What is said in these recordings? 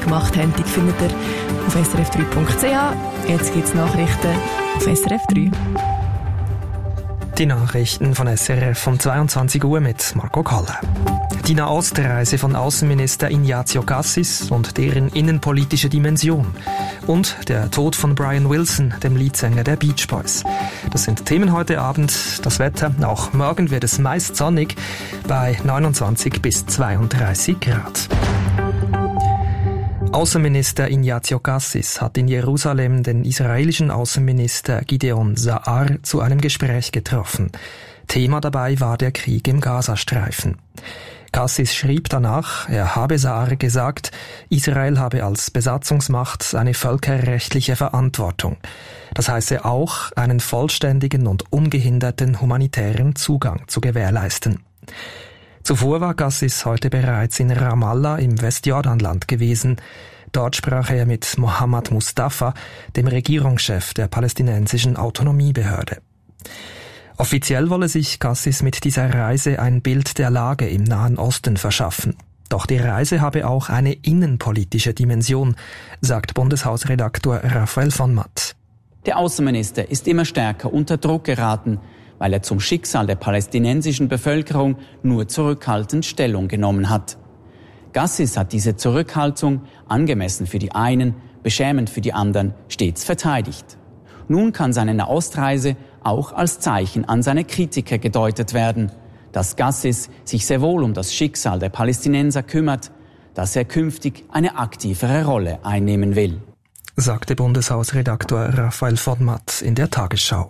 gemacht haben, die findet ihr auf srf3.ch. Jetzt gibt es Nachrichten auf SRF 3. Die Nachrichten von SRF um 22 Uhr mit Marco Kalle. Die Nahostreise von Außenminister Ignazio Cassis und deren innenpolitische Dimension. Und der Tod von Brian Wilson, dem Leadsänger der Beach Boys. Das sind Themen heute Abend. Das Wetter, auch morgen wird es meist sonnig bei 29 bis 32 Grad. Außenminister Ignazio Cassis hat in Jerusalem den israelischen Außenminister Gideon Sa'ar zu einem Gespräch getroffen. Thema dabei war der Krieg im Gazastreifen. Cassis schrieb danach, er habe Sa'ar gesagt, Israel habe als Besatzungsmacht eine völkerrechtliche Verantwortung. Das heiße auch, einen vollständigen und ungehinderten humanitären Zugang zu gewährleisten. Zuvor war Cassis heute bereits in Ramallah im Westjordanland gewesen. Dort sprach er mit Mohammad Mustafa, dem Regierungschef der palästinensischen Autonomiebehörde. Offiziell wolle sich Cassis mit dieser Reise ein Bild der Lage im Nahen Osten verschaffen. Doch die Reise habe auch eine innenpolitische Dimension, sagt Bundeshausredaktor Raphael von Matt. Der Außenminister ist immer stärker unter Druck geraten, weil er zum Schicksal der palästinensischen Bevölkerung nur zurückhaltend Stellung genommen hat. Cassis hat diese Zurückhaltung, angemessen für die einen, beschämend für die anderen, stets verteidigt. Nun kann seine Nahostreise auch als Zeichen an seine Kritiker gedeutet werden, dass Cassis sich sehr wohl um das Schicksal der Palästinenser kümmert, dass er künftig eine aktivere Rolle einnehmen will, sagte Bundeshausredaktor Raphael von Matt in der Tagesschau.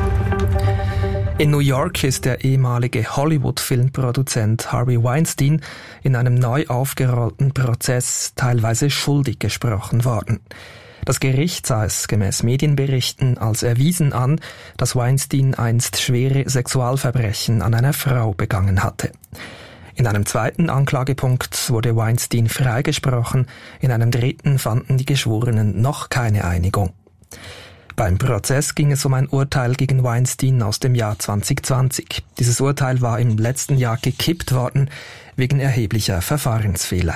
In New York ist der ehemalige Hollywood-Filmproduzent Harvey Weinstein in einem neu aufgerollten Prozess teilweise schuldig gesprochen worden. Das Gericht sah es gemäß Medienberichten als erwiesen an, dass Weinstein einst schwere Sexualverbrechen an einer Frau begangen hatte. In einem zweiten Anklagepunkt wurde Weinstein freigesprochen, in einem dritten fanden die Geschworenen noch keine Einigung. Beim Prozess ging es um ein Urteil gegen Weinstein aus dem Jahr 2020. Dieses Urteil war im letzten Jahr gekippt worden, wegen erheblicher Verfahrensfehler.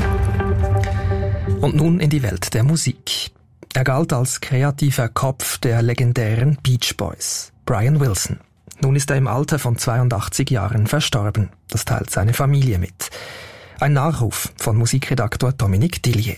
Und nun in die Welt der Musik. Er galt als kreativer Kopf der legendären Beach Boys, Brian Wilson. Nun ist er im Alter von 82 Jahren verstorben. Das teilt seine Familie mit. Ein Nachruf von Musikredaktor Dominique Dillier.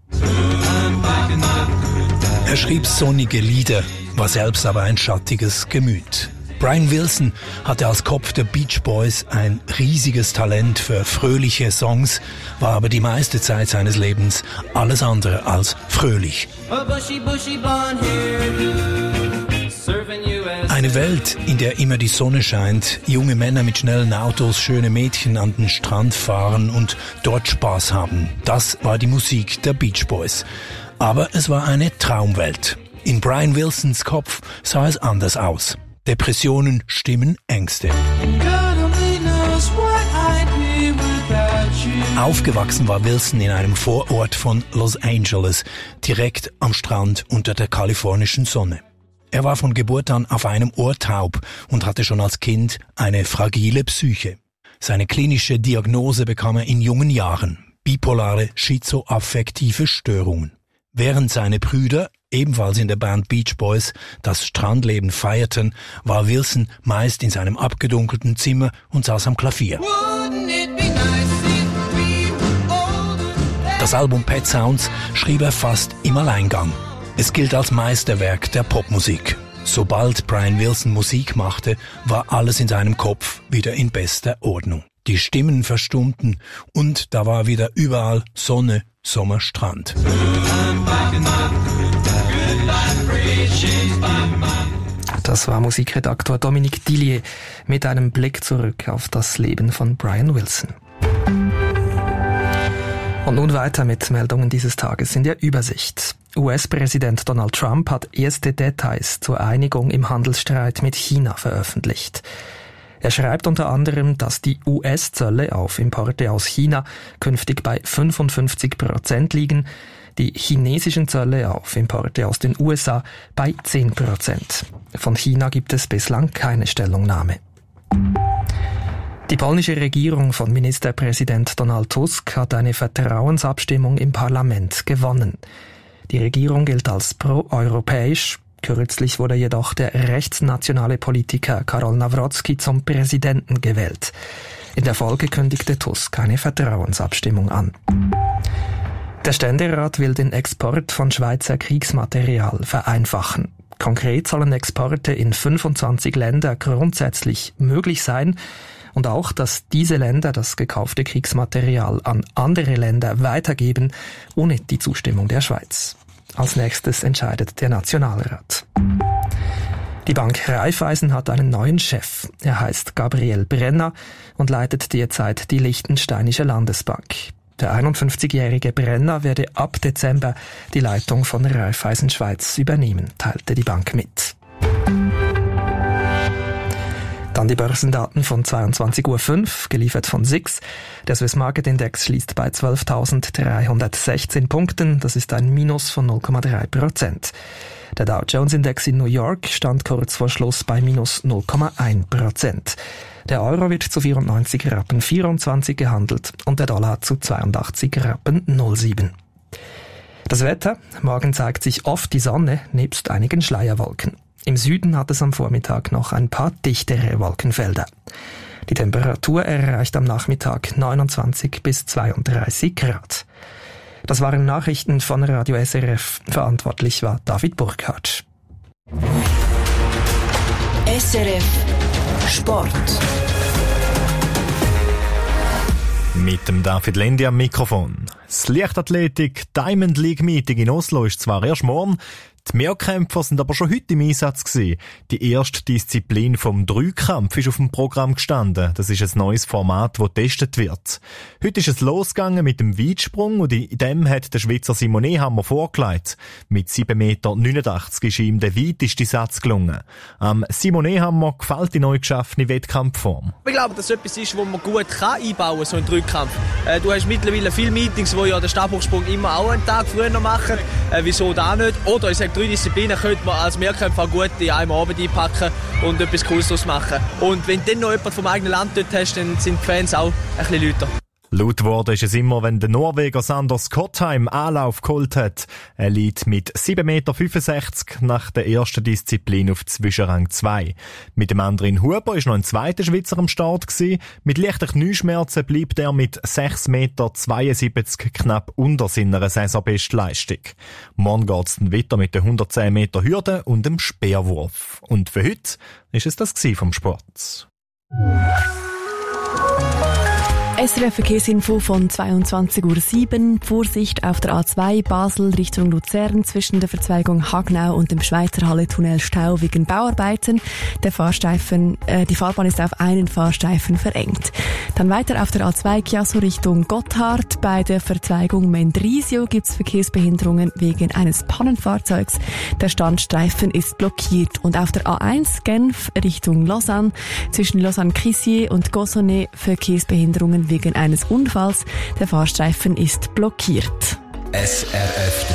Er schrieb sonnige Lieder, war selbst aber ein schattiges Gemüt. Brian Wilson hatte als Kopf der Beach Boys ein riesiges Talent für fröhliche Songs, war aber die meiste Zeit seines Lebens alles andere als fröhlich. Eine Welt, in der immer die Sonne scheint, junge Männer mit schnellen Autos, schöne Mädchen an den Strand fahren und dort Spaß haben. Das war die Musik der Beach Boys. Aber es war eine Traumwelt. In Brian Wilsons Kopf sah es anders aus. Depressionen, Stimmen, Ängste. Aufgewachsen war Wilson in einem Vorort von Los Angeles, direkt am Strand unter der kalifornischen Sonne. Er war von Geburt an auf einem Ohr taub und hatte schon als Kind eine fragile Psyche. Seine klinische Diagnose bekam er in jungen Jahren: bipolare schizoaffektive Störungen. Während seine Brüder, ebenfalls in der Band Beach Boys, das Strandleben feierten, war Wilson meist in seinem abgedunkelten Zimmer und saß am Klavier. Das Album Pet Sounds schrieb er fast im Alleingang. Es gilt als Meisterwerk der Popmusik. Sobald Brian Wilson Musik machte, war alles in seinem Kopf wieder in bester Ordnung. Die Stimmen verstummten und da war wieder überall Sonne, Sommer, Strand. Das war Musikredaktor Dominique Dillier mit einem Blick zurück auf das Leben von Brian Wilson. Und nun weiter mit Meldungen dieses Tages in der Übersicht. US-Präsident Donald Trump hat erste Details zur Einigung im Handelsstreit mit China veröffentlicht. Er schreibt unter anderem, dass die US-Zölle auf Importe aus China künftig bei 55% liegen, die chinesischen Zölle auf Importe aus den USA bei 10%. Von China gibt es bislang keine Stellungnahme. Die polnische Regierung von Ministerpräsident Donald Tusk hat eine Vertrauensabstimmung im Parlament gewonnen. Die Regierung gilt als pro-europäisch. Kürzlich wurde jedoch der rechtsnationale Politiker Karol Nawrocki zum Präsidenten gewählt. In der Folge kündigte Tusk eine Vertrauensabstimmung an. Der Ständerat will den Export von Schweizer Kriegsmaterial vereinfachen. Konkret sollen Exporte in 25 Länder grundsätzlich möglich sein und auch, dass diese Länder das gekaufte Kriegsmaterial an andere Länder weitergeben, ohne die Zustimmung der Schweiz. Als nächstes entscheidet der Nationalrat. Die Bank Raiffeisen hat einen neuen Chef. Er heißt Gabriel Brenner und leitet derzeit die Liechtensteinische Landesbank. Der 51-jährige Brenner werde ab Dezember die Leitung von Raiffeisen Schweiz übernehmen, teilte die Bank mit. Dann die Börsendaten von 22.05 Uhr, geliefert von SIX. Der Swiss Market Index schließt bei 12.316 Punkten. Das ist ein Minus von 0,3%. Der Dow Jones Index in New York stand kurz vor Schluss bei minus 0,1%. Der Euro wird zu 94,24 Rappen gehandelt und der Dollar zu 82,07 Rappen. Das Wetter: Morgen zeigt sich oft die Sonne, nebst einigen Schleierwolken. Im Süden hat es am Vormittag noch ein paar dichtere Wolkenfelder. Die Temperatur erreicht am Nachmittag 29 bis 32 Grad. Das waren Nachrichten von Radio SRF. Verantwortlich war David Burkhardt. SRF Sport. Mit dem David Lendi am Mikrofon. Das Leichtathletik Diamond League Meeting in Oslo ist zwar erst morgen, die Mehrkämpfer sind aber schon heute im Einsatz gewesen. Die erste Disziplin vom Dreikampf ist auf dem Programm gestanden. Das ist ein neues Format, das getestet wird. Heute ist es losgegangen mit dem Weitsprung und in dem hat der Schweizer Simon Ehammer vorgelegt. Mit 7,89 Meter ist ihm der weiteste Satz gelungen. Simon Ehammer gefällt die neu geschaffene Wettkampfform. Ich glaube, dass es etwas ist, was man gut einbauen kann, so einen Dreikampf. Du hast mittlerweile viele Meetings, wo ja den Stabhochsprung immer auch einen Tag früher machen. Wieso da nicht? Oder ich sage, 3 Disziplinen könnte man als Mehrkämpfer auch gut in einem Abend einpacken und etwas Cooles daraus machen. Und wenn du dann noch jemanden vom eigenen Land dort hast, dann sind die Fans auch ein bisschen lauter. Laut worden ist es immer, wenn der Norweger Sander Skottheim Anlauf geholt hat. Er liegt mit 7,65 Meter nach der ersten Disziplin auf Zwischenrang 2. Mit dem anderen Huber ist noch ein zweiter Schweizer am Start gewesen. Mit leichten Knieschmerzen bleibt er mit 6,72 Meter knapp unter seiner Saisonbestleistung. Morgen geht's dann weiter mit den 110 Meter Hürde und dem Speerwurf. Und für heute ist es das vom Sport. SRF Verkehrsinfo von 22.07 Uhr. Vorsicht auf der A2 Basel Richtung Luzern zwischen der Verzweigung Hagnau und dem Schweizer Halle-Tunnel Stau wegen Bauarbeiten. Die Fahrbahn ist auf einen Fahrstreifen verengt. Dann weiter auf der A2 Chiasso Richtung Gotthard. Bei der Verzweigung Mendrisio gibt es Verkehrsbehinderungen wegen eines Pannenfahrzeugs. Der Standstreifen ist blockiert. Und auf der A1 Genf Richtung Lausanne zwischen Lausanne-Crissier und Gossonay Verkehrsbehinderungen wegen eines Unfalls. Der Fahrstreifen ist blockiert. SRF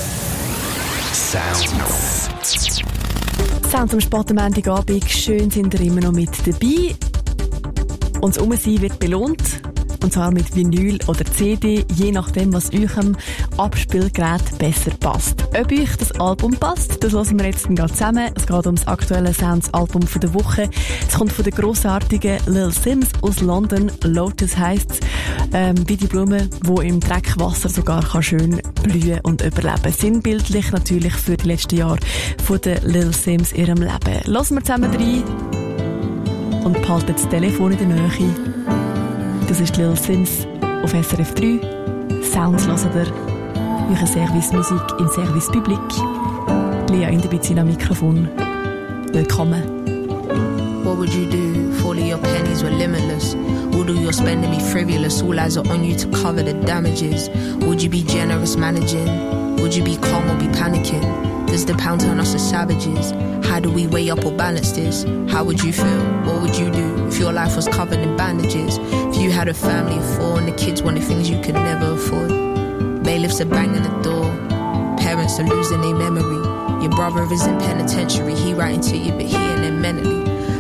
3 Sounds am Sportmontagabend. Schön sind ihr immer noch mit dabei. Und das Umsein wird belohnt. Und zwar mit Vinyl oder CD, je nachdem, was eurem Abspielgerät besser passt. Ob euch das Album passt, das hören wir jetzt gerade zusammen. Es geht um das aktuelle Sounds-Album der Woche. Es kommt von der grossartigen Lil Sims aus London. Lotus heisst wie die Blume, die im Dreckwasser sogar kann schön blühen und überleben. Sinnbildlich natürlich für die letzten Jahre von der Lil Sims ihrem Leben. Hören wir zusammen rein und behalten das Telefon in der Nähe. Das ist Lil Sims auf SRF 3. Sounds hören ihr. Eure Service-Musik im Service Public. Lea in der Bezina Mikrofon. Willkommen. What would you do if all of your pennies were limitless? Would all your spending be frivolous? All eyes are on you to cover the damages. Would you be generous managing? Would you be calm or be panicking? Does the pound turn us to savages? How do we weigh up or balance this? How would you feel? What would you do if your life was covered in bandages? If you had a family of 4 and the kids wanted things you could never afford? Bailiffs are banging the door. Parents are losing their memory. Your brother is in penitentiary. He writing to you but he ain't there mentally.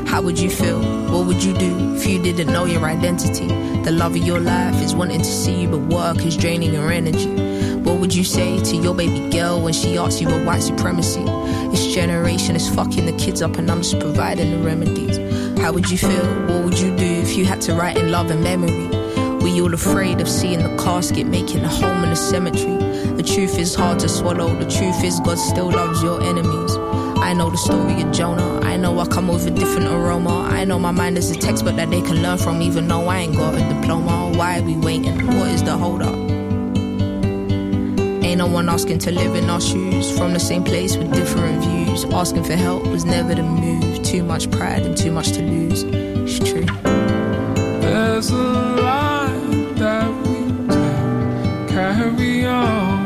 How would you feel? What would you do if you didn't know your identity? The love of your life is wanting to see you, but work is draining your energy. What would you say to your baby girl when she asks you about white supremacy? This generation is fucking the kids up and I'm just providing the remedies. How would you feel? What would you do if you had to write in love and memory? Were you all afraid of seeing the casket making a home in the cemetery? The truth is hard to swallow. The truth is God still loves your enemies. I know the story of Jonah. I know I come with a different aroma. I know my mind is a textbook that they can learn from, even though I ain't got a diploma. Why are we waiting? What is the hold up? Ain't no one asking to live in our shoes. From the same place with different views. Asking for help was never the move. Too much pride and too much to lose. It's true. There's a lie that we take, carry on.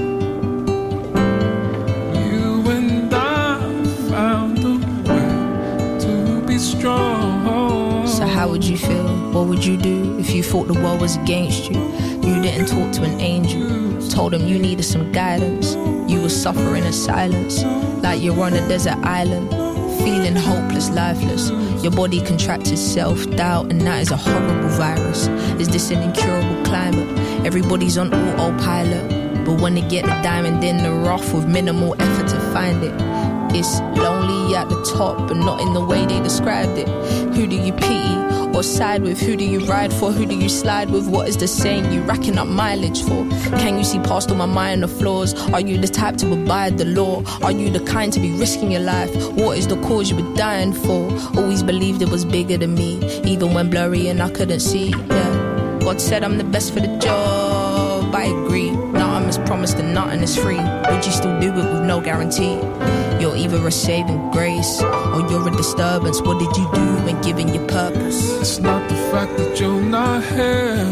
You and I found a way to be strong. So how would you feel? What would you do if you thought the world was against you? You didn't talk to an angel, told him you needed some guidance. You were suffering in silence, like you're on a desert island, feeling hopeless, lifeless. Your body contracted self-doubt, and that is a horrible virus. Is this an incurable climate? Everybody's on autopilot, but when they get the diamond in the rough with minimal effort to find it, it's lonely at the top, but not in the way they described it. Who do you pity or side with? Who do you ride for? Who do you slide with? What is the saying you racking up mileage for? Can you see past all my minor flaws? Are you the type to abide the law? Are you the kind to be risking your life? What is the cause you were dying for? Always believed it was bigger than me, even when blurry and I couldn't see. Yeah, God said I'm the best for the job. I agree. Nothing is promised and nothing is free. Would you still do it with no guarantee? You're either a saving grace or you're a disturbance. What did you do when given your purpose? It's not the fact that you're not here,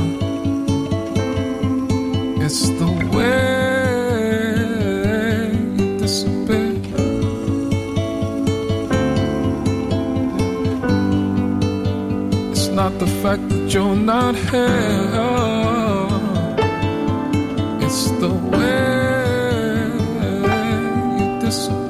it's the way you disappear. It's not the fact that you're not here, it's the way you disappear.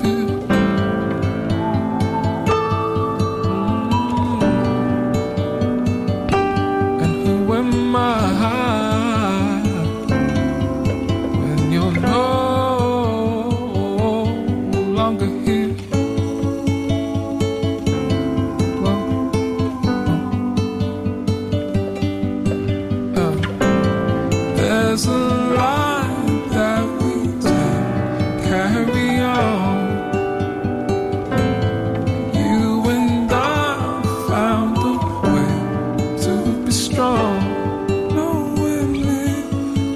And who am I when you're no longer here? There's a line that we take, carry on. You and I found a way to be strong. Nowhere near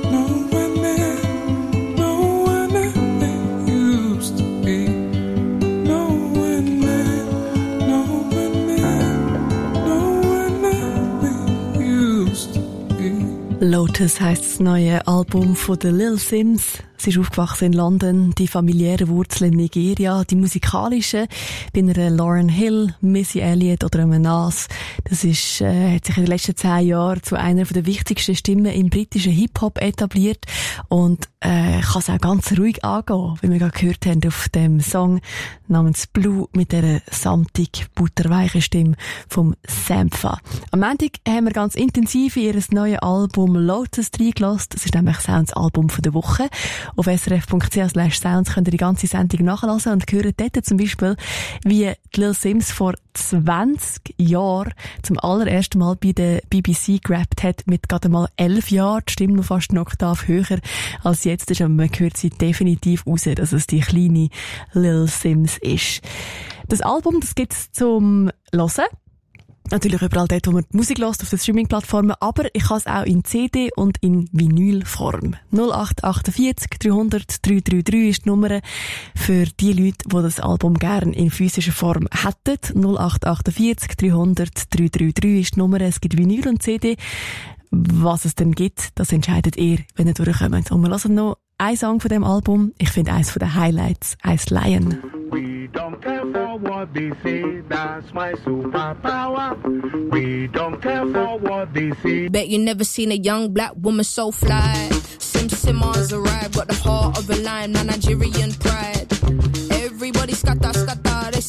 it used to be. Nowhere near it used to be. Lotus heisst das neue Album von den Lil Sims. Sie ist aufgewachsen in London, die familiären Wurzeln in Nigeria, die musikalischen, bei einer Lauryn Hill, Missy Elliott oder einem Nas. Das ist, hat sich in den letzten 10 Jahren zu einer der wichtigsten Stimmen im britischen Hip-Hop etabliert und kann es auch ganz ruhig angehen, wie wir gerade gehört haben auf dem Song namens Blue mit der samtig butterweichen Stimme vom Sampha. Am Montag haben wir ganz intensiv in ihr neues Album Lotus reingelassen. Das ist nämlich Sounds Album von der Woche. Auf srf.ch/sounds könnt ihr die ganze Sendung nachlesen und hören dort zum Beispiel, wie die Lil Sims vor 20 Jahren zum allerersten Mal bei der BBC gerappt hat, mit gerade mal 11 Jahren, die Stimme noch fast eine Oktave höher als jetzt ist, aber man hört sie definitiv raus, dass es die kleine Lil Sims ist. Das Album, das gibt's zum Hören. Natürlich überall dort, wo man die Musik hört, auf den Streaming-Plattformen, aber ich habe es auch in CD und in Vinylform. 0848 300 333 ist die Nummer für die Leute, die das Album gerne in physischer Form hätten. 0848 300 333 ist die Nummer. Es gibt Vinyl und CD. Was es denn gibt, das entscheidet ihr, wenn ihr durchkommt. Und wir hören noch einen Song von dem Album. Ich finde eins von den Highlights, Ice Lion. We don't care for what they say, that's my superpower. We don't care for what they say. Bet you never seen a young black woman so fly. Simmons arrived, got the heart of a lion, my Nigerian pride. Everybody scatter, they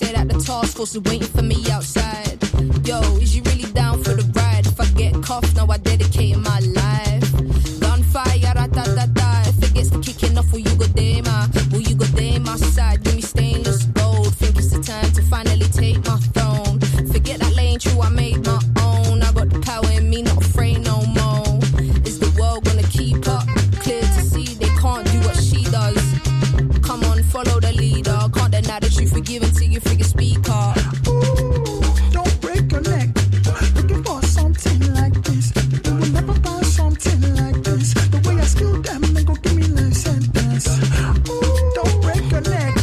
say that the task force is waiting for me outside. Yo, is you really down for the ride? If I get cuffed, now I dedicate my life. Gunfire, da-da-da-da. If it gets to kicking off, will you go there, ma? Will you go there, my side? Give me stainless gold. Think it's the time to finally take my throne. Forget that lane, true, I made my own. I got the power in me, not afraid no more. Is the world gonna keep up? Clear to see they can't do what she does. Come on, follow the leader. Can't deny the truth, forgive until you figure speak up. Ooh, don't break your neck. Looking for something like this. You will never find something like this. The way I skill them, they gon' give me life sentence. Ooh, don't break your neck.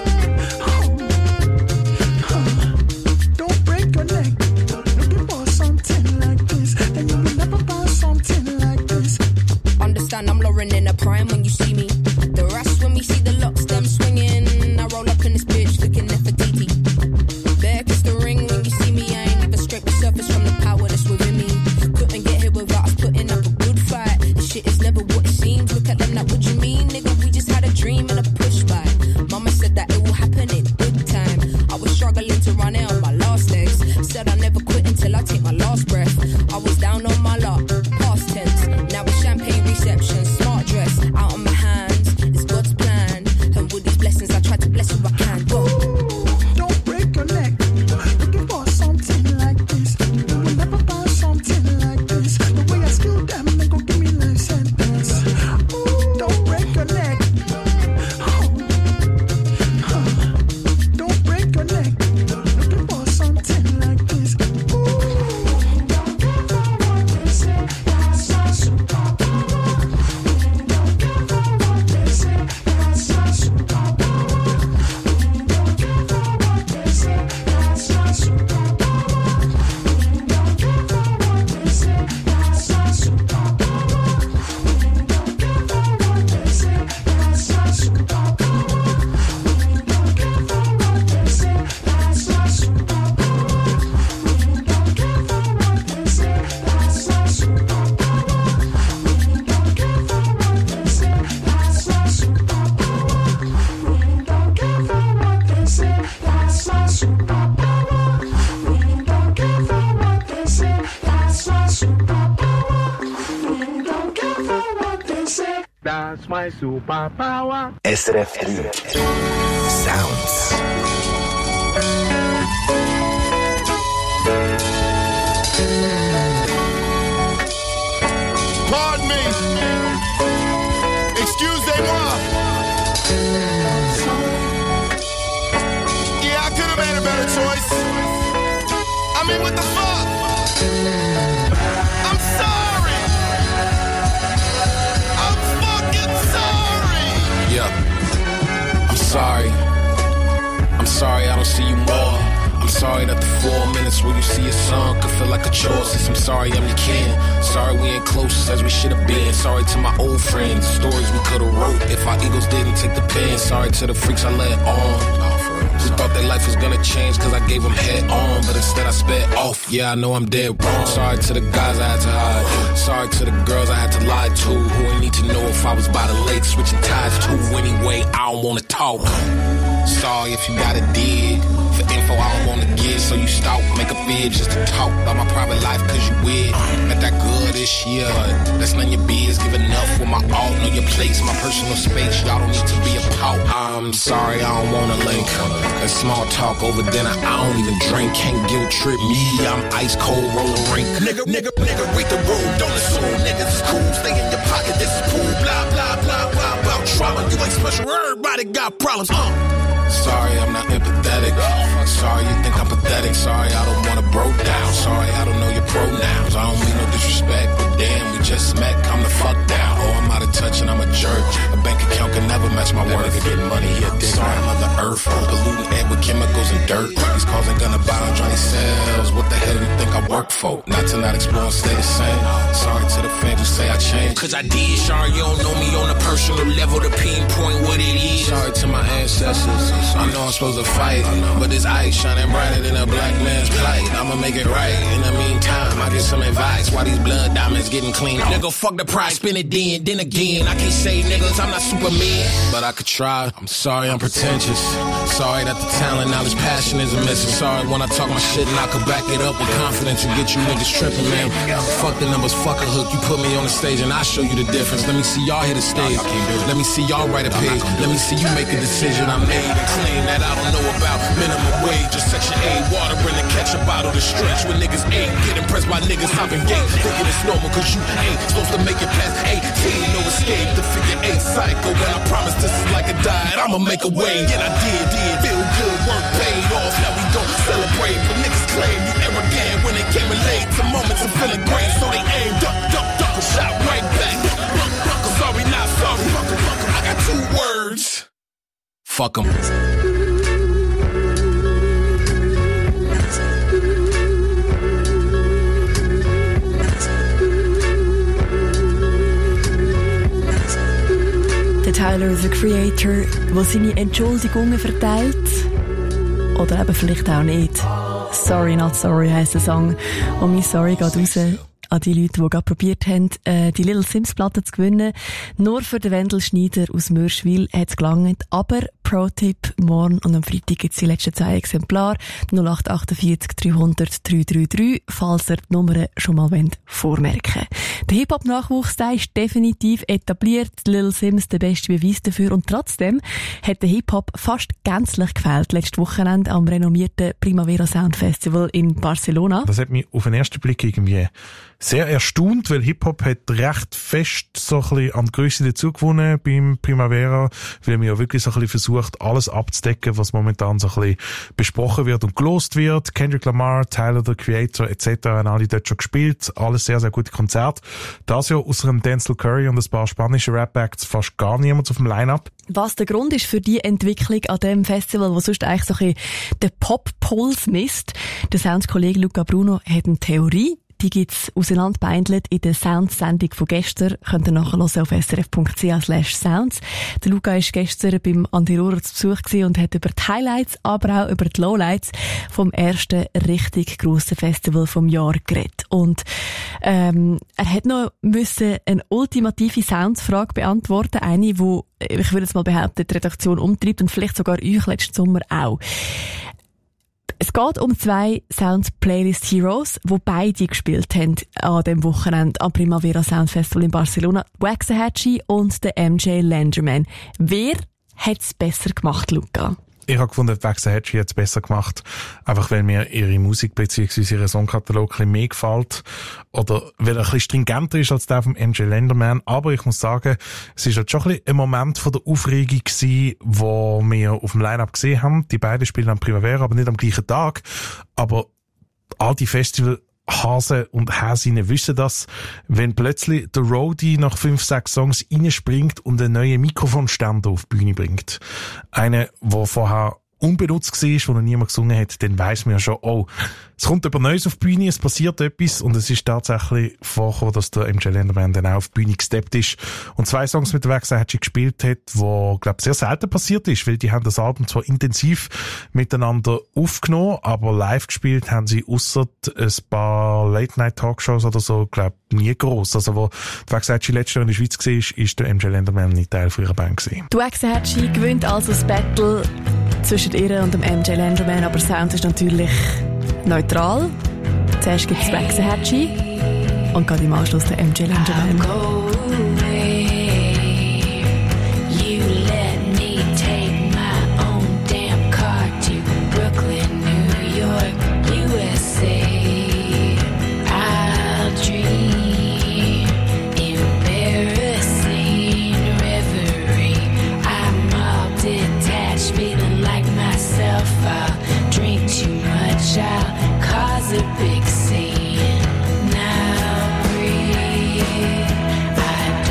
Don't break your neck. Looking for something like this. And you will never find something like this. Understand I'm Lauren in a prime when you see me. The rest when we see the locks, them swinging. I roll up in this bitch looking Nefertiti. There kiss the ring when you see me. I ain't even scrape the surface from the power that's within me. Couldn't get here without us putting up a good fight. This shit is never what it seems. Look at them like, what you mean, nigga? We just had a dream and a push by. Mama said that it will happen in good time. I was struggling to run it on my last legs. Said I never quit until I take my last breath. I was down on my luck, past tense. Now it's champagne reception, smart dress. Out on my hands, it's God's plan. And with these blessings, I try to bless who I can. Go. Don't break your neck. Looking for something like this. You will never find something like this. The way I skill them, they gon' give me life sentence. Ooh, don't break your neck. Don't break your neck. Looking for something like this. That's my superpower. SRF 3 Sounds. Pardon me. Excusez-moi. Yeah, I could have made a better choice. I mean, what the fuck? I'm sorry. I'm fucking sorry. Yeah. I'm sorry. I'm sorry I don't see you more. I'm sorry that the 4 minutes where you see your son could feel like a chore. Since I'm sorry I'm your kin. Sorry we ain't close as we should have been. Sorry to my old friends, stories we could have wrote if our egos didn't take the pen. Sorry to the freaks I let on. Who thought their life was gonna change cause I gave them head on, but instead I sped off. Yeah, I know I'm dead wrong. Sorry to the guys I had to hide. Sorry to the girls I had to lie to, who ain't need to know if I was by the lake switching ties to. Anyway, I don't wanna talk. Sorry if you gotta dig for info I don't wanna give, so you stalk, make a vid just to talk about my private life cause you weird. Got that good this year, that's none of your biz. Give enough with my all, know your place, my personal space. Y'all don't need to be a pal. I'm sorry I don't wanna link. That small talk over dinner, I don't even drink. Can't guilt trip me, I'm ice cold roller rink. Nigga, read the room, don't assume niggas is cool. Stay in your pocket, this is cool. Blah, blah, blah, blah, blah. Trauma, you ain't special, everybody got problems. Sorry, I'm not empathetic. Sorry, you think I'm pathetic. Sorry, I don't wanna bro down. Sorry, I don't know your pronouns. I don't mean no disrespect, but damn, we just met. Come the fuck down. Oh, I'm out of touch and I'm a jerk. A bank account can never match my worth. Getting money here, sorry, Mother Earth. Polluting air with chemicals and dirt. These cars ain't gonna buy on Johnny Sales. What the hell do you think I work for? Not to not explore and stay the same. Sorry to the fans who say I changed, cause I did. Sorry, you don't know me on a personal level to pinpoint what it is. Sorry to my ancestors. I know I'm supposed to fight, but this ice shining brighter than a black man's plight. I'ma make it right. In the meantime, I get some advice. Why these blood diamonds getting clean? Nigga, fuck the price, spin it then again. I can't say niggas, I'm not Superman. but I could try. I'm sorry I'm pretentious. Sorry that the talent, knowledge, passion isn't missing. Sorry when I talk my shit and I could back it up with confidence and get you niggas tripping, man. Fuck the numbers, fuck a hook. You put me on the stage and I show you the difference. Let me see y'all hit the stage. Let me see y'all write a page. Let me see you make a decision I made and claim that I don't know about minimum wage or Section 8. Water in the ketchup bottle to stretch when niggas ain't. Get impressed by niggas hopping gate. Thinking it's normal cause you ain't supposed to make it past 18. No escape, the figure 8 cycle. When I promise this is like a diet, I'ma make a way. And I did. Feel good, work paid off. Now we don't celebrate, but niggas claim you arrogant when they came in late. Some moments of feeling great, so they aim, duck, and shot right back. Sorry, not sorry. I got 2 words. Fuck 'em. Der Tyler, the Creator, der seine Entschuldigungen verteilt. Oder eben vielleicht auch nicht. Sorry Not Sorry heisst der Song. Und mein Sorry geht raus an die Leute, die gerade probiert haben, die Little Sims Platte zu gewinnen. Nur für den Wendel Schneider aus Mörschwil hat es gelangt. Aber Pro-Tipp, morgen und am Freitag gibt es die letzten 2 Exemplare. 0848 300 333, falls ihr die Nummern schon mal vormerken wollt. Der Hip-Hop-Nachwuchs, der ist definitiv etabliert. Little Sims der beste Beweis dafür. Und trotzdem hat der Hip-Hop fast gänzlich gefehlt. Letztes Wochenende am renommierten Primavera Sound Festival in Barcelona. Das hat mich auf den ersten Blick irgendwie sehr erstaunt, weil Hip-Hop hat recht fest so ein bisschen an Grösse dazu gewonnen beim Primavera, weil wir ja wirklich so ein bisschen versucht, alles abzudecken, was momentan so ein bisschen besprochen wird und gelost wird. Kendrick Lamar, Tyler, the Creator etc. haben alle dort schon gespielt. Alles sehr, sehr gute Konzerte. Das ja außer dem Denzel Curry und ein paar spanische Rap-Acts fast gar niemand auf dem Line-Up. Was der Grund ist für die Entwicklung an dem Festival, wo sonst eigentlich so ein bisschen den Pop-Puls misst. Der Soundskollege Luca Bruno hat eine Theorie. Die gibt's auseinanderbeindelt in der Sounds-Sendung von gestern. Könnt ihr nachhören auf srf.ch/sounds. Der Luca war gestern beim Andi Rohrer zu Besuch und hat über die Highlights, aber auch über die Lowlights vom ersten richtig grossen Festival vom Jahr geredet. Und er hat noch eine ultimative Sounds-Frage beantworten. Eine, die, ich würde jetzt mal behaupten, die Redaktion umtreibt und vielleicht sogar euch letzten Sommer auch. Es geht um 2 Sounds Playlist Heroes, die beide gespielt haben an dem Wochenende am Primavera Sound Festival in Barcelona. Waxahachie und der MJ Lenderman. Wer hat es besser gemacht, Luca? Ich habe gefunden, Waxahachie hat es besser gemacht. Einfach weil mir ihre Musik bzw. ihre Songkatalog ein bisschen mehr gefällt. Oder weil er ein bisschen stringenter ist als der vom MJ Lenderman. Aber ich muss sagen, es ist halt schon ein bisschen ein Moment von der Aufregung gewesen, wo wir auf dem Line-Up gesehen haben. Die beiden spielen am Primavera, aber nicht am gleichen Tag. Aber all die Festival Hasen und Häsinnen wissen das, wenn plötzlich der Roadie nach 5-6 Songs reinspringt und einen neuen Mikrofonständer auf die Bühne bringt. Einer, der vorher unbenutzt war, wo noch niemand gesungen hat, dann weiss man ja schon, oh, es kommt jemand Neues auf die Bühne, es passiert etwas und es ist tatsächlich vorgekommen, dass der MJ Lenderman dann auch auf die Bühne gesteppt ist und 2 Songs mit der Waxahachie gespielt hat, wo, glaub, sehr selten passiert ist, weil die haben das Album zwar intensiv miteinander aufgenommen, aber live gespielt haben sie ausser ein paar Late-Night-Talkshows oder so, glaub, nie gross. Also, wo die Waxahachie letztes Jahr in der Schweiz war, ist der MJ Lenderman nicht Teil von ihrer Band gewesen. Die Waxahachie gewinnt also das Battle zwischen ihr und dem MJ Lenderman, aber Sound ist natürlich neutral. Zuerst gibt es Waxahachie und gerade im Anschluss der MJ Lenderman. Cause a big scene. Now breathe. I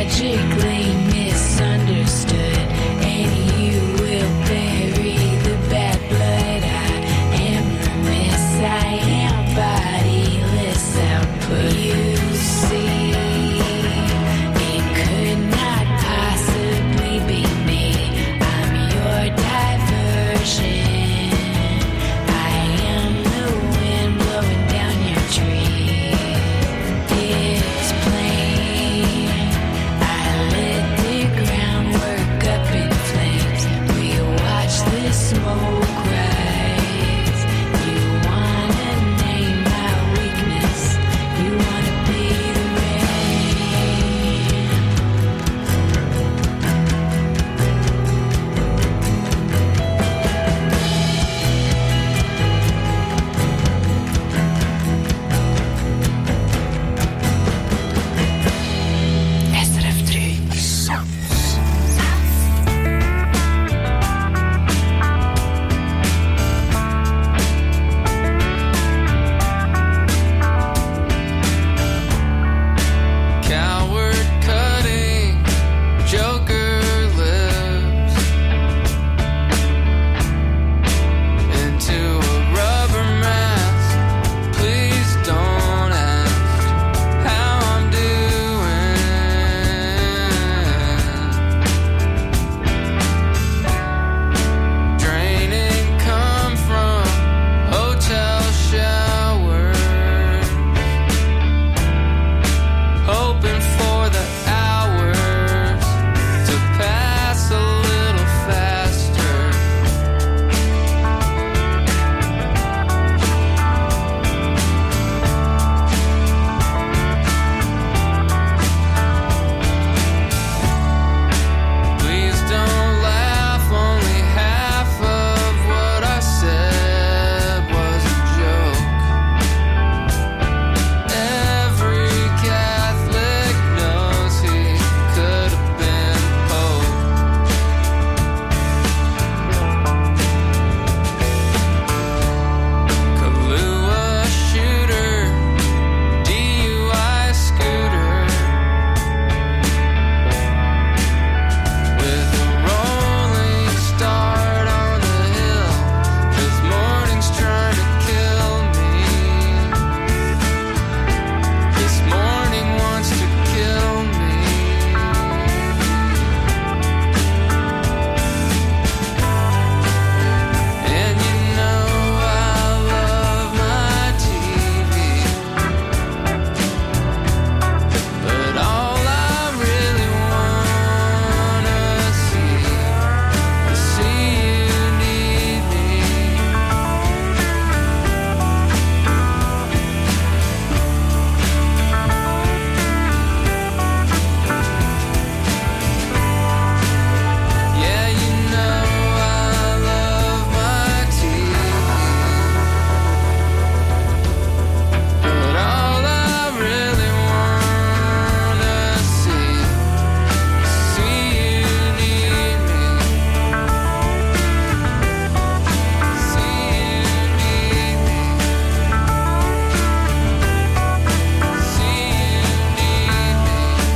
tragically misunderstood, and you will bury the bad blood. I am remiss, I am bodiless output. You see, it could not possibly be me. I'm your diversion. I am the wind blowing down your tree. It's plain, I lit the groundwork up in flames. We watch the smoke rise. You wanna name my weakness, you wanna be the Coward cutting, Joker lives into a rubber mask. Please don't ask how I'm doing. Draining come from hotel showers, hoping for the hours to pass a little faster. Please don't laugh, only half of what I said was a joke. Every Catholic knows he could have been Pope. Kahlua shooter, DUI scooter, with a rolling start on the hill, 'cause morning's trying to kill me. This morning wants to kill me. And you know I love my TV, but all I really wanna see is see you need me. Yeah, you know I love my TV, but all I really wanna see you need me. See you need me. See you need me.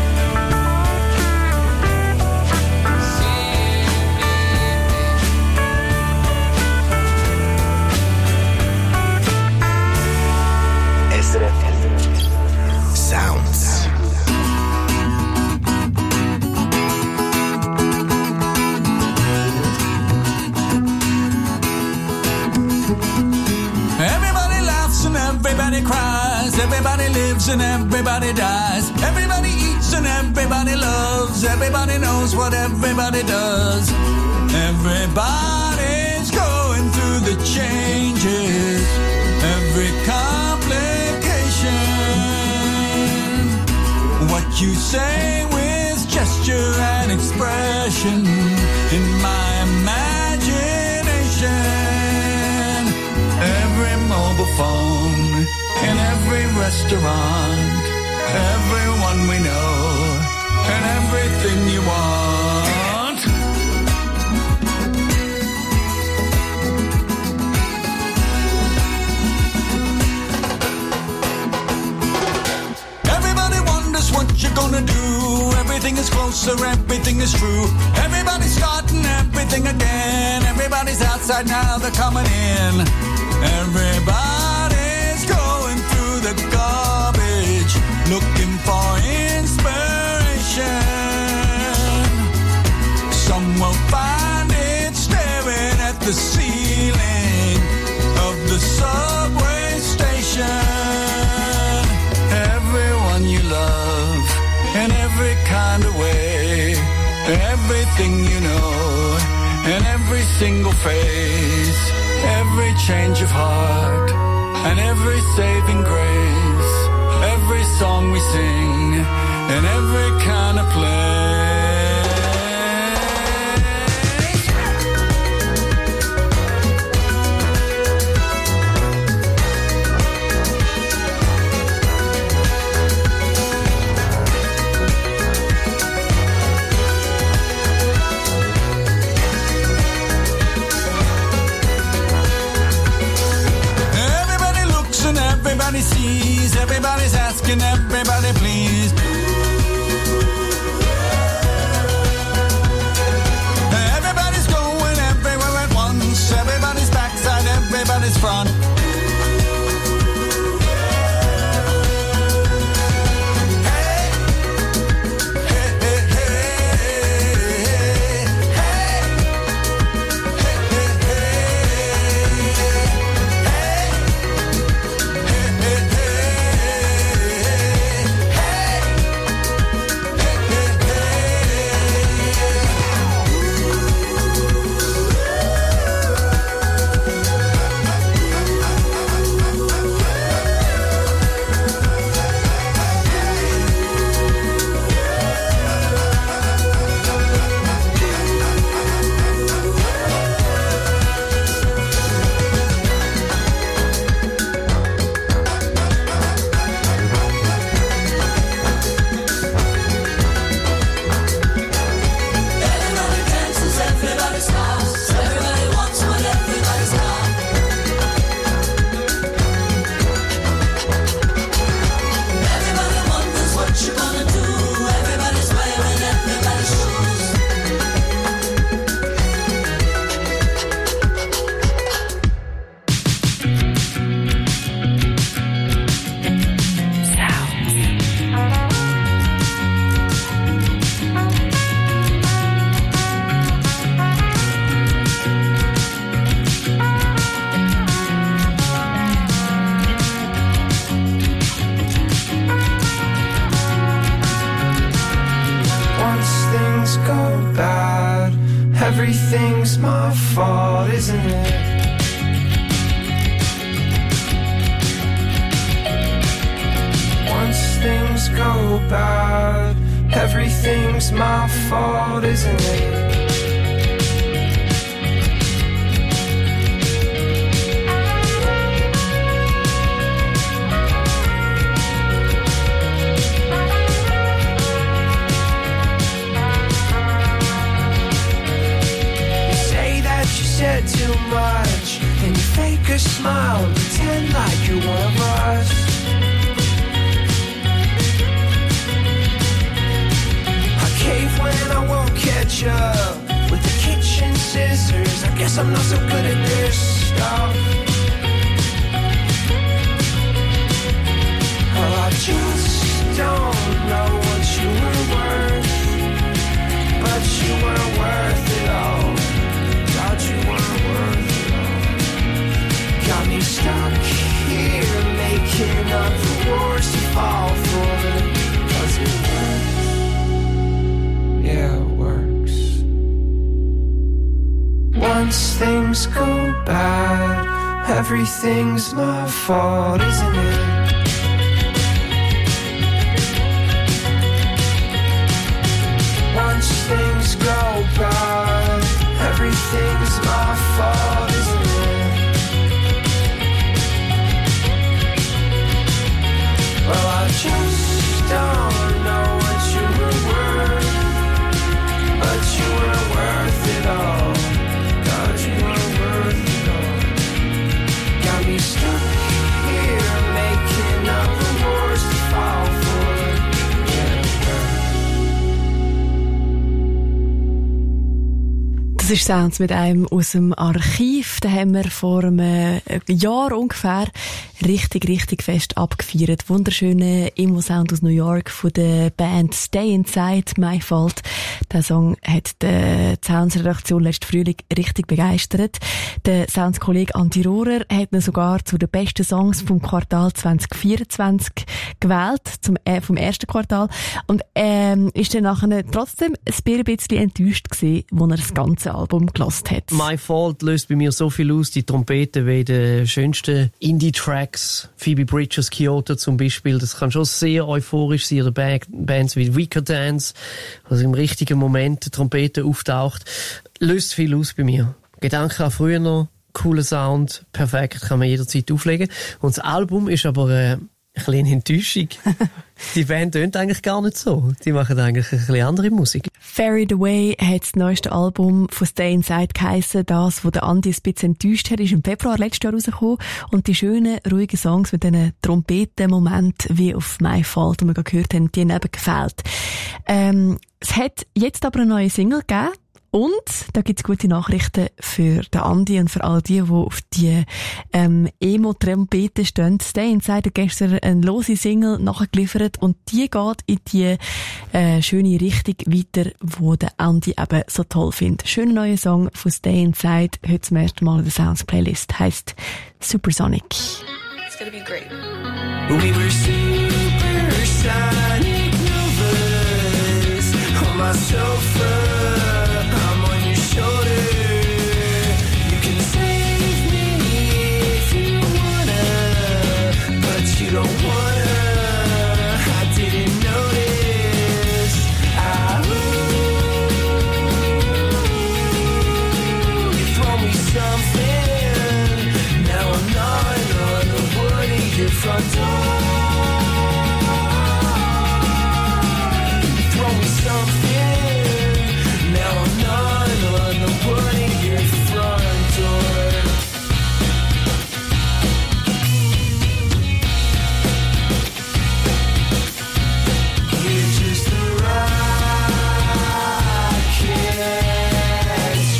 SRF Sounds. Everybody laughs and everybody cries. Everybody lives and everybody dies. Everybody eats and everybody loves. Everybody knows what everybody does. Everybody's going through the changes. Every complication. What you say with gesture and expression in my imagination. Every mobile phone, in every restaurant, everyone we know, and everything you want. Everybody wonders what you're gonna do. Everything everything is closer, everything is true. Everybody's starting everything again. Everybody's outside now, they're coming in. Everybody's going through the garbage, looking for inspiration. Some will find it staring at the ceiling of the subway station. Everyone you love in every kind of way, everything you know, in every single phase, every change of heart, and every saving grace, every song we sing, in every kind of place. Everybody sees, everybody's asking, everybody please. Everybody's going everywhere at once. Everybody's backside, everybody's front. Everything's my fault, isn't it? Once things go bad, everything's my fault, isn't it? Said too much, and you fake a smile, pretend like you're one of us. I cave when I won't catch up with the kitchen scissors. I guess I'm not so good at this stuff. Oh, I just don't know what you were worth, but you weren't worth it all. You weren't worth it all. Got me stuck here making up the wars to fall for. 'Cause it works. Yeah, it works. Once things go bad, everything's my fault, isn't it? Once things go bad, everything's my fault, isn't it? Well, I just don't know what you were worth, but you weren't worth it all. God, you weren't worth it all. Got me stuck here making up the wars to fall for. Yeah, it works. Das ist Sounds mit einem aus dem Archiv. Da haben wir vor einem Jahr ungefähr richtig fest abgefeiert. Wunderschöne Emo-Sound aus New York von der Band Stay Inside, My Fault. Der Song hat die Sounds-Redaktion letzten Frühling richtig begeistert. Der Sounds-Kollege Andi Rohrer hat ihn sogar zu den besten Songs vom Quartal 2024 gewählt, vom ersten Quartal. Und ist dann nachher trotzdem ein bisschen enttäuscht gewesen, als er das ganze Album gehört hat. My Fault löst bei mir so viel aus. Die Trompete wie die schönsten Indie-Tracks. Phoebe Bridgers, Kyoto zum Beispiel. Das kann schon sehr euphorisch sein. Oder Bands wie Weaker Dance. Also im richtigen Moment die Trompete auftaucht. Löst viel aus bei mir. Gedanken an früher noch. Cooler Sound. Perfekt. Kann man jederzeit auflegen. Und das Album ist aber eine kleine Enttäuschung. Die Band tönt eigentlich gar nicht so. Die machen eigentlich ein bisschen andere Musik. Ferried Away hat das neueste Album von Stay Inside geheissen. Das, wo der Andi ein bisschen enttäuscht hat, ist im Februar letztes Jahr rausgekommen. Und die schönen, ruhigen Songs mit diesen Trompetenmomenten wie auf My Fault, die wir gerade gehört haben, die haben eben gefehlt. Es hat jetzt aber eine neue Single gegeben. Und da gibt's gute Nachrichten für den Andi und für all die auf die Emo-Trompete stehen. Stay Inside hat gestern eine lose Single nachgeliefert und die geht in die schöne Richtung weiter, wo der Andi eben so toll findet. Schöner neuer Song von Stay Inside, heute zum ersten Mal in der Sounds Playlist, heisst Supersonic. It's gonna be great. We were supersonic movers on my sofa. Front door. Throw me something. Now I'm not on the wood in your front door. You're just a rocket's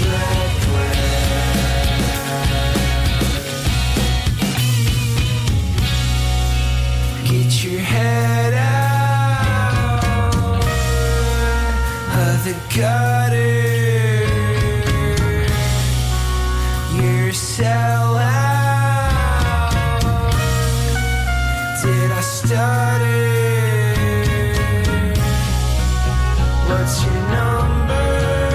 Get your head out of the gutter. You're a sellout. Did I stutter? What's your number?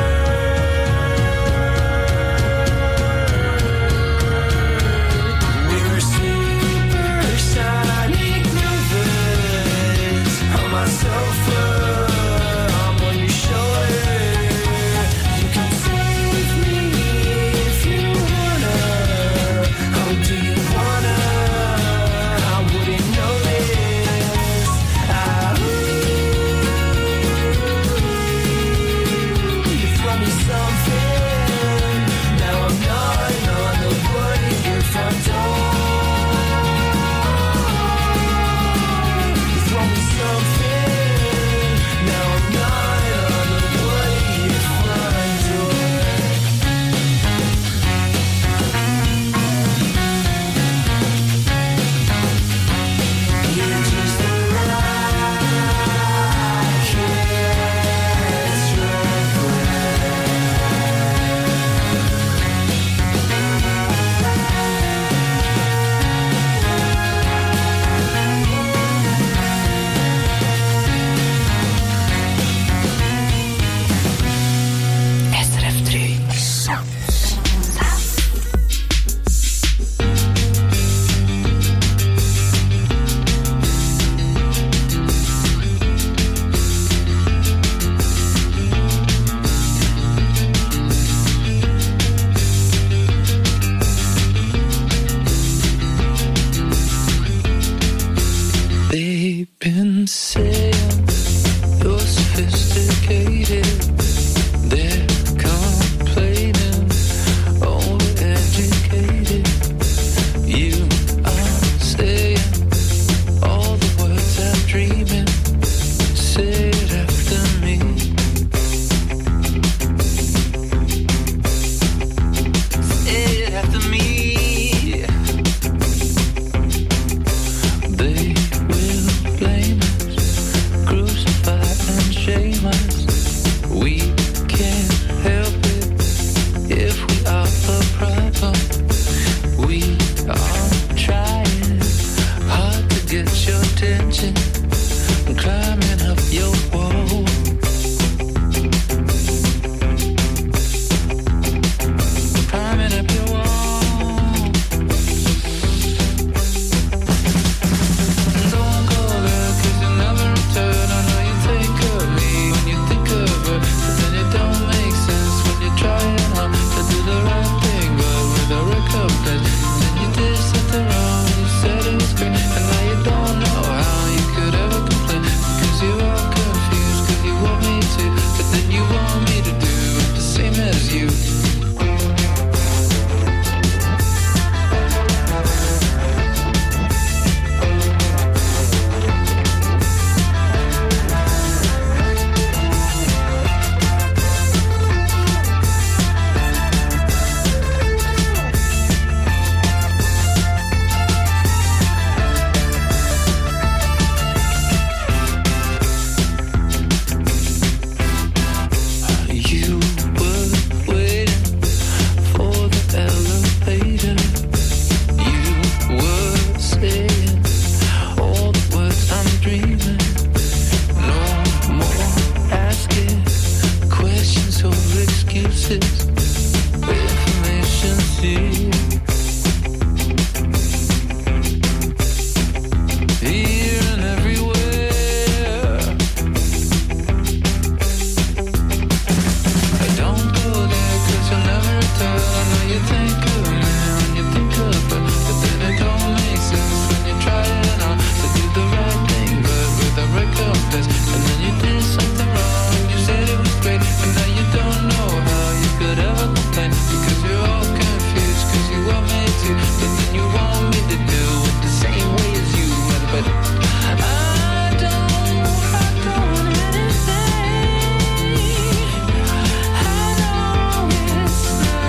We were supersonic movers on my sofa. I'm on your shoulder. You can save me if you wanna. Oh, do you wanna? I wouldn't know this. You throw me something. Now I'm not on the wood in your front door. You throw me something. Now I'm not on the wood in your front door. You're just a rocket's You were waiting for the elevator. You were saying all the words I'm dreaming. No more asking questions or excuses. Information here and everywhere. I don't go there 'cause you'll never return. I know you think of me when you think of her, but then it don't make sense when you're trying on to do the right thing, but with a recompense. And then you did something wrong. You said it was great, and now you don't know how you could ever complain, because you're all confused, 'cause you were made to, but then you want me to do it the same way as you. But I don't anything. I know it's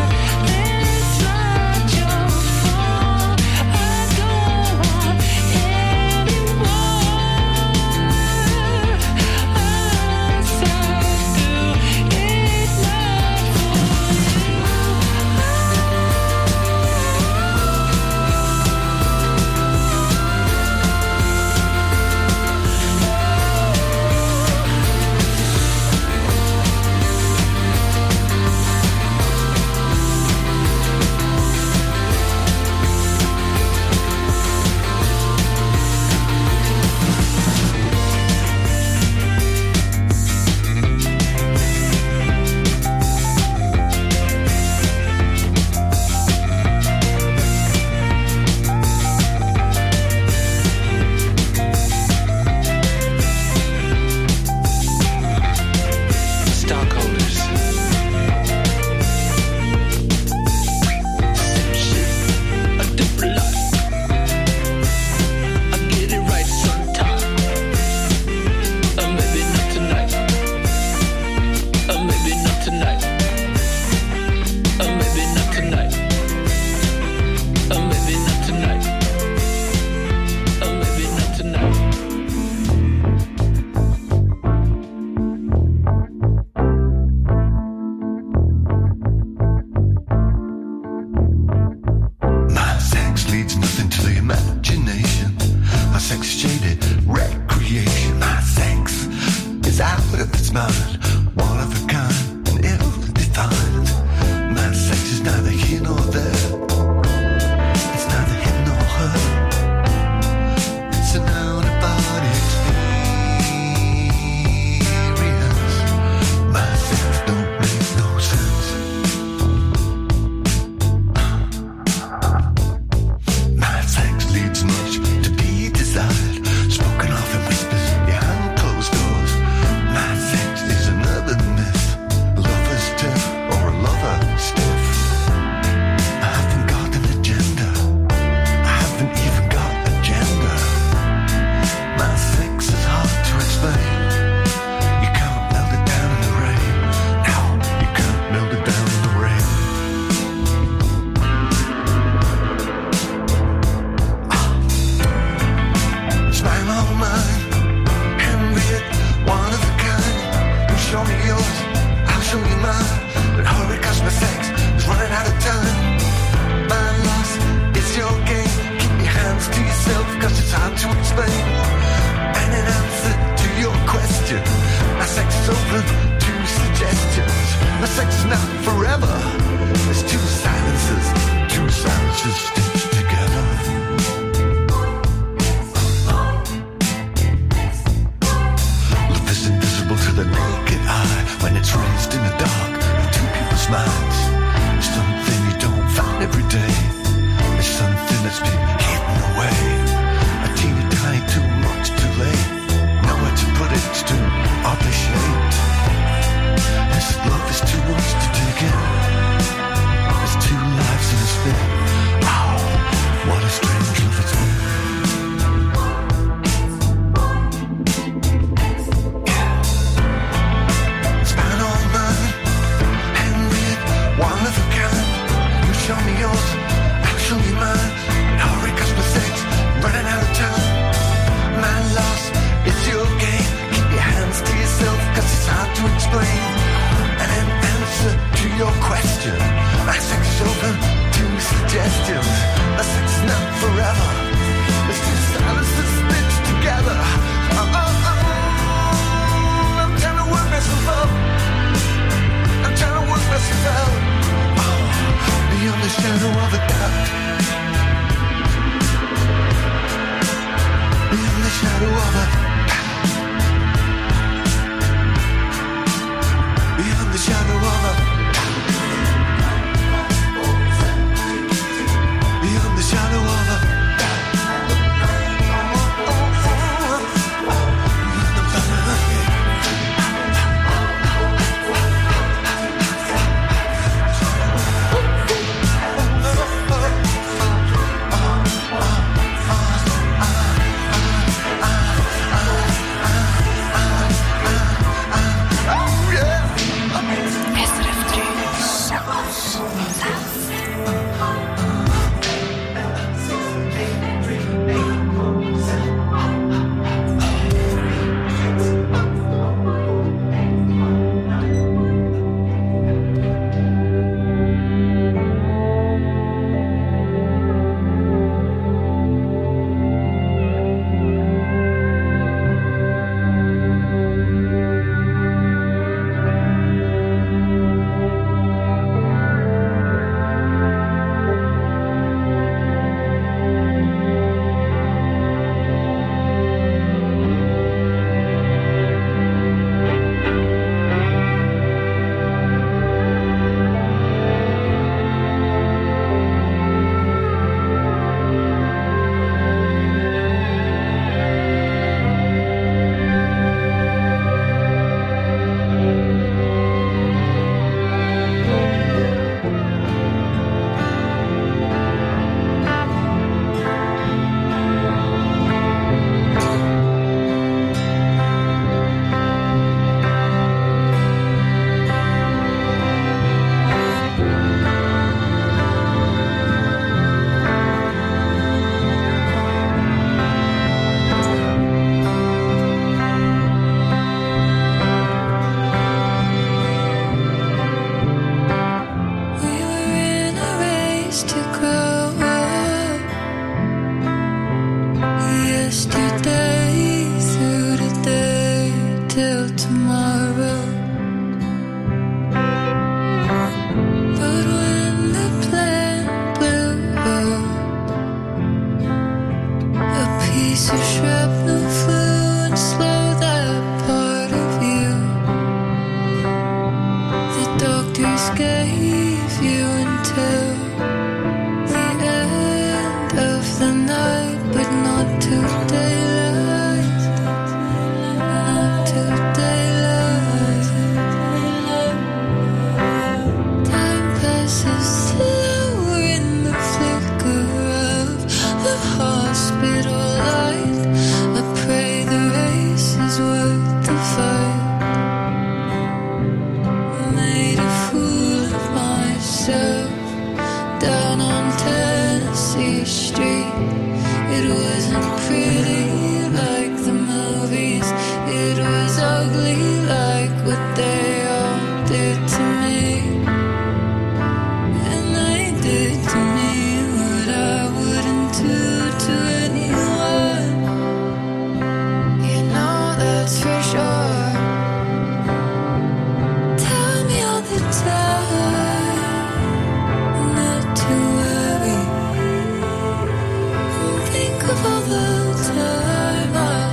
not your fault. I don't want shadow of a beyond the shadow of a beyond the shadow of a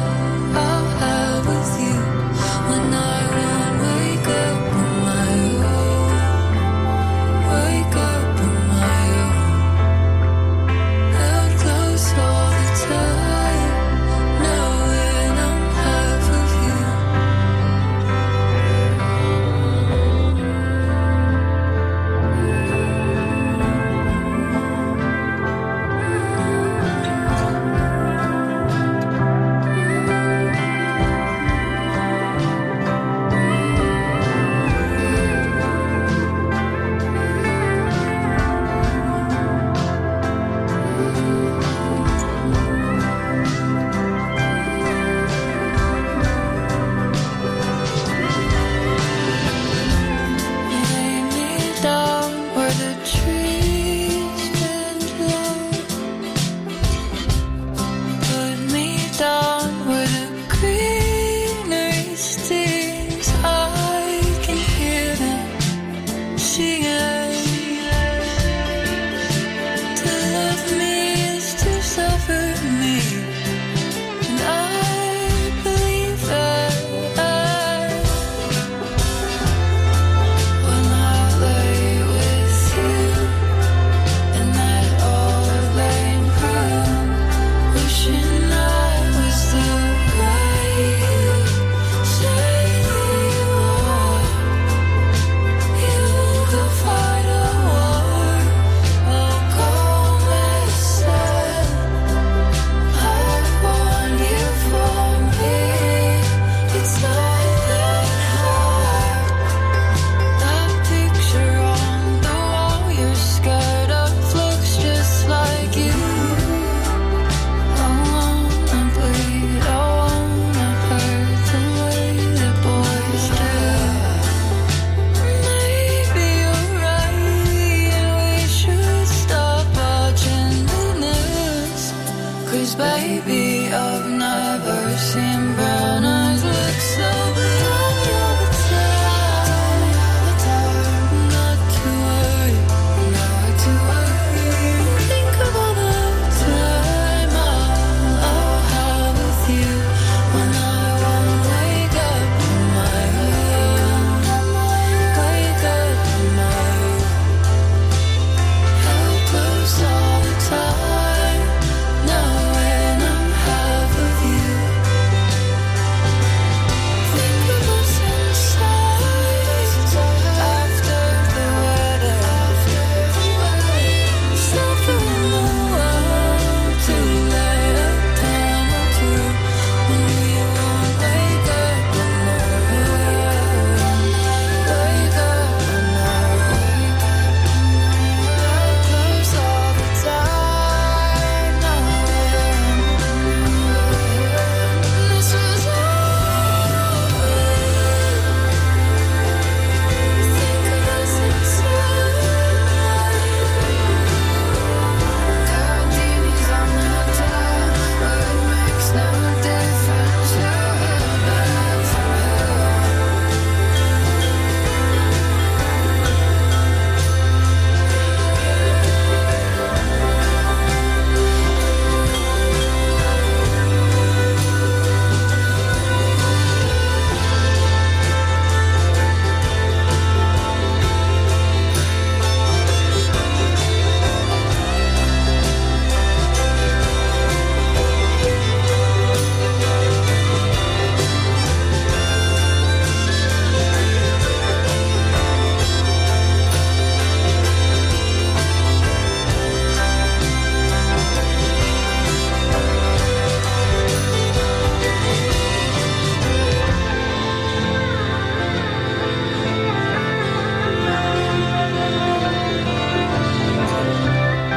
I'll have with you when I won't wake up on my own.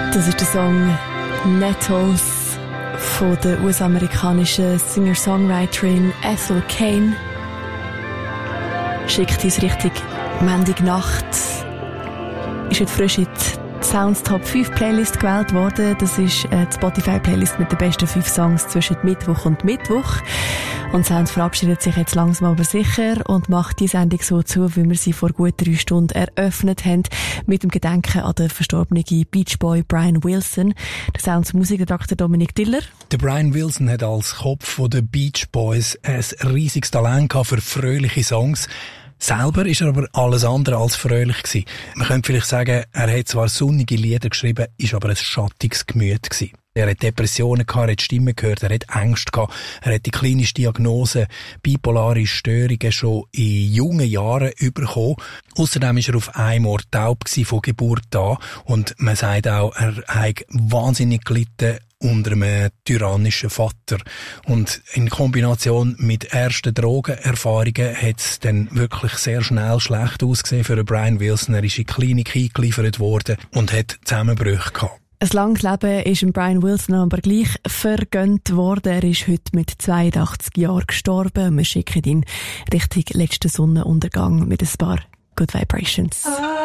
Das ist der Song Nettles von der US-amerikanischen Singer-Songwriterin Ethel Cain. Schickt uns Richtung Montagnacht. Ist heute frisch in die Sounds Top 5 Playlist gewählt worden. Das ist die Spotify-Playlist mit den besten 5 Songs zwischen Mittwoch und Mittwoch. Und Sounds verabschiedet sich jetzt langsam aber sicher und macht die Sendung so zu, wie wir sie vor gut 3 Stunden eröffnet haben, mit dem Gedenken an den verstorbenen Beach Boy Brian Wilson. Der Sounds Musikredakteur Dominik Diller. Der Brian Wilson hat als Kopf der Beach Boys ein riesiges Talent gehabt für fröhliche Songs. Selber ist er aber alles andere als fröhlich gewesen. Man könnte vielleicht sagen, er hat zwar sonnige Lieder geschrieben, ist aber ein schattiges Gemüt gewesen. Er hat Depressionen gehabt, er hat Stimmen gehört, er hat Ängste gehabt, er hat die klinische Diagnose bipolare Störungen schon in jungen Jahren bekommen. Außerdem war er auf einem Ohr taub von Geburt an und man sagt auch, er hat wahnsinnig gelitten unter einem tyrannischen Vater. Und in Kombination mit ersten Drogenerfahrungen hat es dann wirklich sehr schnell schlecht ausgesehen für Brian Wilson. Er ist in die Klinik eingeliefert worden und hat Zusammenbrüche gehabt. Ein langes Leben ist Brian Wilson aber gleich vergönnt worden. Er ist heute mit 82 Jahren gestorben. Wir schicken ihn Richtung letzten Sonnenuntergang mit ein paar Good Vibrations.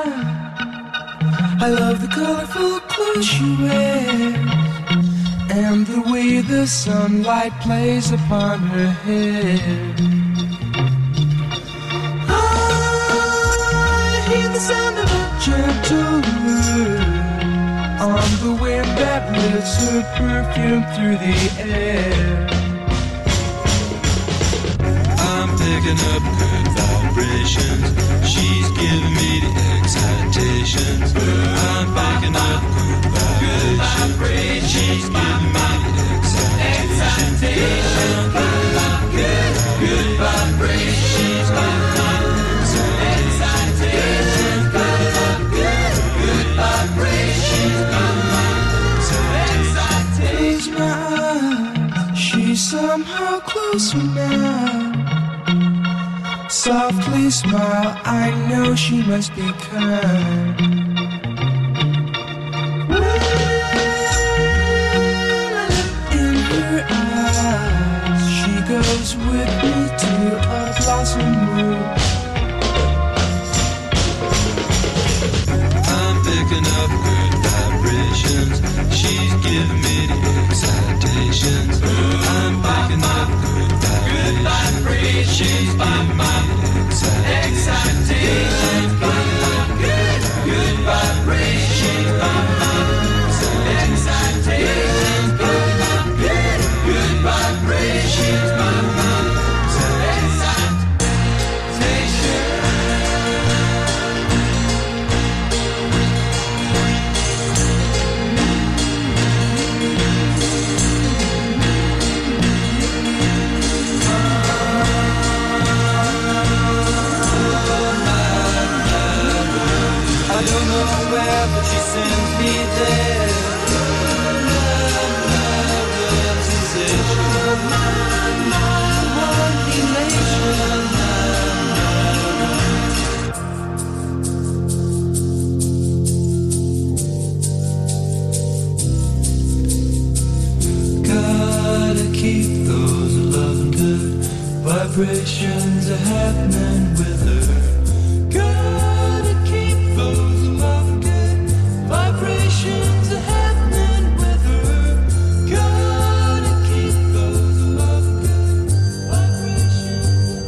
I love the colorful clothes she wears and the way the sunlight plays upon her hair. I hear the sound of a gentle word on the wind that lifts her perfume through the air. I'm picking up good vibrations. She's giving me the excitations. I'm picking up good vibrations. She's giving me the excitations. Good vibrations. She's giving me the excitations. Good vibrations. Close my eyes, she's somehow closer now. Softly smile, I know she must be kind. In her eyes, she goes with me to a blossom room. I'm picking up good vibrations. She's giving me the excitations. I'm picking up good vibrations. She's giving me the excitations. Good vibrations. Excitations. Good vibrations. I don't know where, but she sends me there. Love's sensation. One elation. Gotta keep those loving good vibrations are happening with her. Gotta keep those loving good vibrations are happening with her. Gotta keep those loving good vibrations.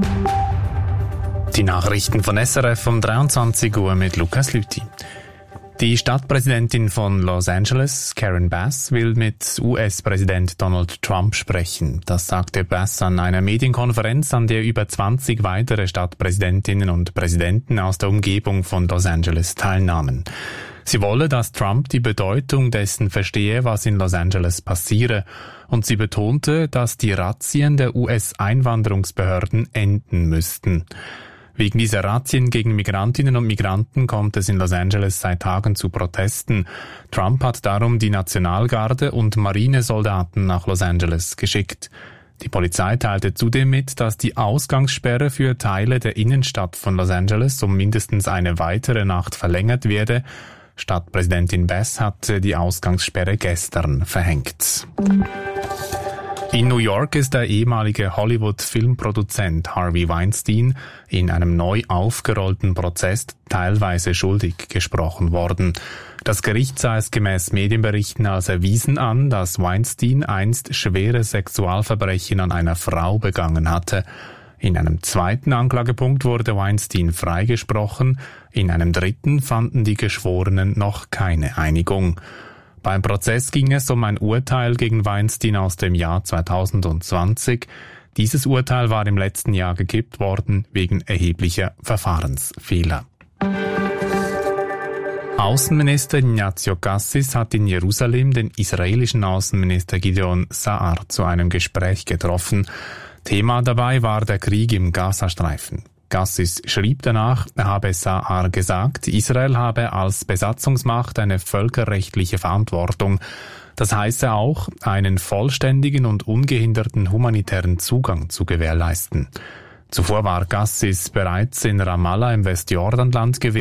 Die Nachrichten von SRF um 23 Uhr mit Lukas Lüthi. Die Stadtpräsidentin von Los Angeles, Karen Bass, will mit US-Präsident Donald Trump sprechen. Das sagte Bass an einer Medienkonferenz, an der über 20 weitere Stadtpräsidentinnen und Präsidenten aus der Umgebung von Los Angeles teilnahmen. Sie wolle, dass Trump die Bedeutung dessen verstehe, was in Los Angeles passiere. Und sie betonte, dass die Razzien der US-Einwanderungsbehörden enden müssten. Wegen dieser Razzien gegen Migrantinnen und Migranten kommt es in Los Angeles seit Tagen zu Protesten. Trump hat darum die Nationalgarde und Marinesoldaten nach Los Angeles geschickt. Die Polizei teilte zudem mit, dass die Ausgangssperre für Teile der Innenstadt von Los Angeles um mindestens eine weitere Nacht verlängert werde. Stadtpräsidentin Bass hatte die Ausgangssperre gestern verhängt. In New York ist der ehemalige Hollywood-Filmproduzent Harvey Weinstein in einem neu aufgerollten Prozess teilweise schuldig gesprochen worden. Das Gericht sah es gemäß Medienberichten als erwiesen an, dass Weinstein einst schwere Sexualverbrechen an einer Frau begangen hatte. In einem zweiten Anklagepunkt wurde Weinstein freigesprochen, in einem dritten fanden die Geschworenen noch keine Einigung. Beim Prozess ging es um ein Urteil gegen Weinstein aus dem Jahr 2020. Dieses Urteil war im letzten Jahr gekippt worden wegen erheblicher Verfahrensfehler. Außenminister Ignazio Cassis hat in Jerusalem den israelischen Außenminister Gideon Sa'ar zu einem Gespräch getroffen. Thema dabei war der Krieg im Gazastreifen. Cassis schrieb danach, er habe Sa'ar gesagt, Israel habe als Besatzungsmacht eine völkerrechtliche Verantwortung. Das heiße auch, einen vollständigen und ungehinderten humanitären Zugang zu gewährleisten. Zuvor war Cassis bereits in Ramallah im Westjordanland gewesen.